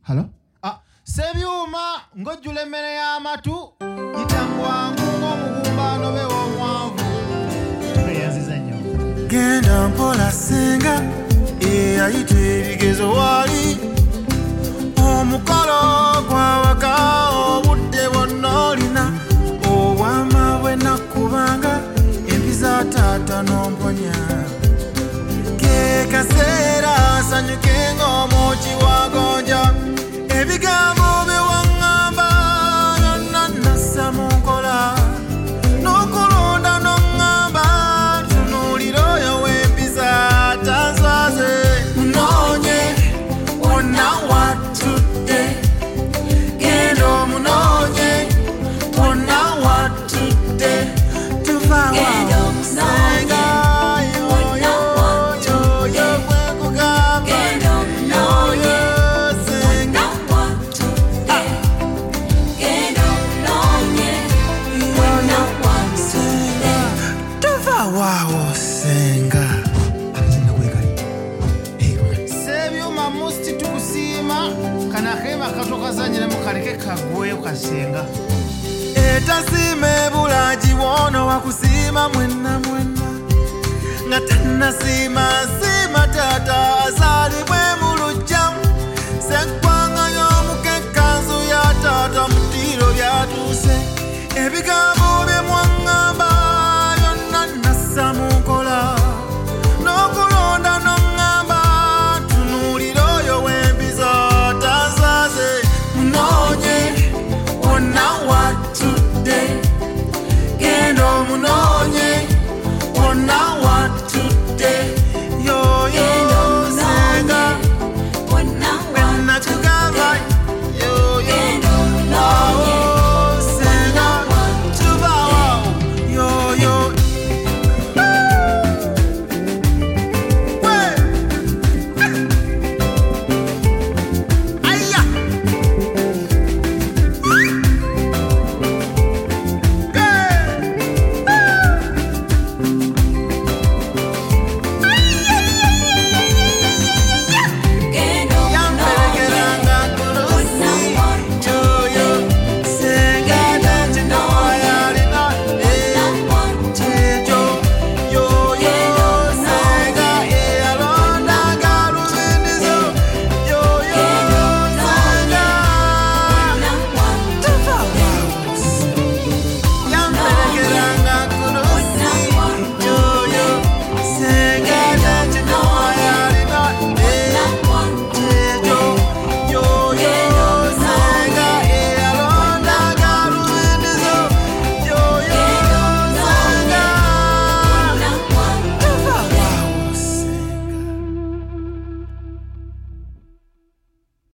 Halo? Sebyuma ngojjula emmere y'amatu yitangwangu ng'omugumbaano be w'omwavu. Tweyanziza nnyo. Genda mpola senga eyayita ebigezo wali omukolo gw'awaka obudde bwonna olina obwama bwe nakubanga empiza taata n'omponya ke kaseera asanyuke ng'omwoki wa gonja ebigambo bye waŋŋamba byonna nassa mu nkola n'okulonda n'oŋŋamba tunuulira oyo w'empiza tansaze munoonye wonna watudde genda omunoonye wonna watudde tuva wamusenga kasenga etasime bulaji wono wakusima mwena nga tanasima sima tata asalibwe